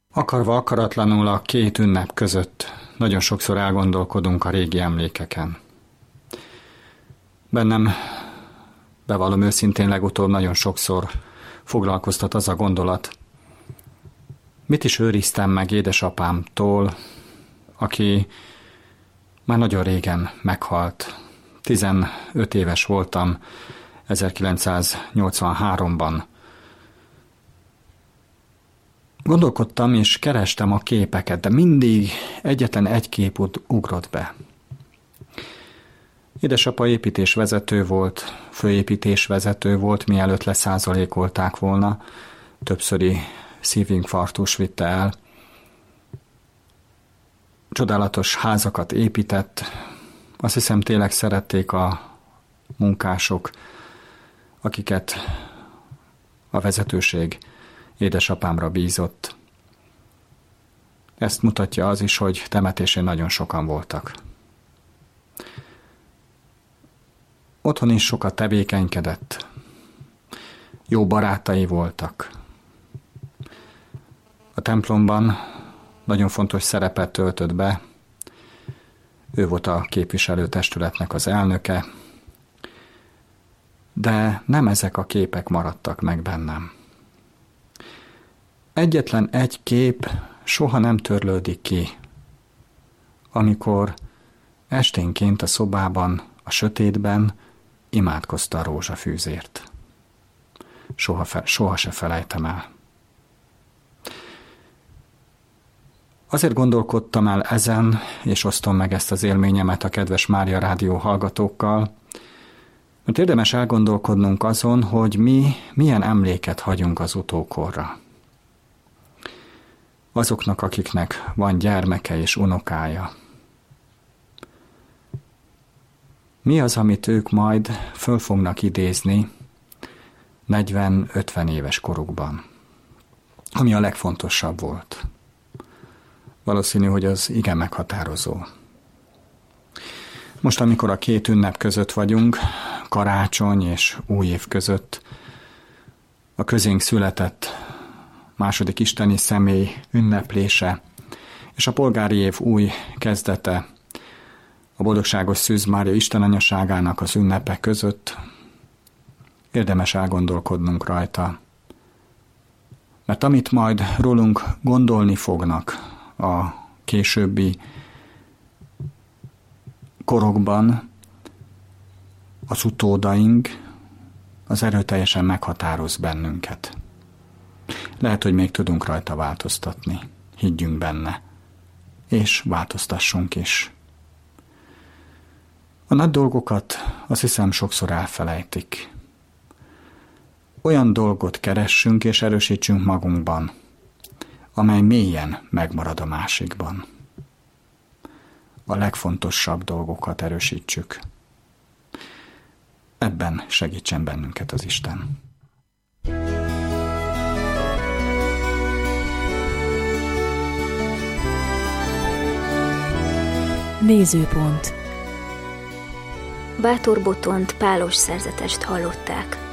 Akarva akaratlanul a két ünnep között nagyon sokszor elgondolkodunk a régi emlékeken. Bennem, bevallom őszintén, legutóbb nagyon sokszor foglalkoztat az a gondolat, mit is őriztem meg édesapámtól, aki már nagyon régen meghalt. 15 éves voltam 1983-ban. Gondolkodtam és kerestem a képeket, de mindig egyetlen egy kép ugrott be. Édesapa építésvezető volt, főépítésvezető volt, mielőtt leszázalékolták volna. Többszöri szívinfarktus vitte el. Csodálatos házakat épített. Azt hiszem, tényleg szerették a munkások, akiket a vezetőség édesapámra bízott. Ezt mutatja az is, hogy temetésén nagyon sokan voltak. Otthon is sokat tevékenykedett. Jó barátai voltak. A templomban nagyon fontos szerepet töltött be. Ő volt a képviselőtestületnek az elnöke. De nem ezek a képek maradtak meg bennem. Egyetlen egy kép soha nem törlődik ki, amikor esténként a szobában, a sötétben imádkozta a rózsafűzért. Soha se felejtem el. Azért gondolkodtam el ezen, és osztom meg ezt az élményemet a kedves Mária Rádió hallgatókkal, mert érdemes elgondolkodnunk azon, hogy mi milyen emléket hagyunk az utókorra. Azoknak, akiknek van gyermeke és unokája. Mi az, amit ők majd föl fognak idézni 40-50 éves korukban? Ami a legfontosabb volt. Valószínű, hogy az igen meghatározó. Most, amikor a két ünnep között vagyunk, karácsony és új év között, a közénk született második isteni személy ünneplése, és a polgári év új kezdete, a boldogságos Szűz Mária Istenanyaságának az ünnepe között érdemes elgondolkodnunk rajta. Mert amit majd rólunk gondolni fognak a későbbi korokban, az utódaink, az erőteljesen meghatároz bennünket. Lehet, hogy még tudunk rajta változtatni. Higgyünk benne. És változtassunk is. A nagy dolgokat azt hiszem sokszor elfelejtik. Olyan dolgot keressünk és erősítsünk magunkban, amely mélyen megmarad a másikban. A legfontosabb dolgokat erősítsük. Ebben segítsen bennünket az Isten. Nézőpont. Bátor Botont pálos szerzetest hallották.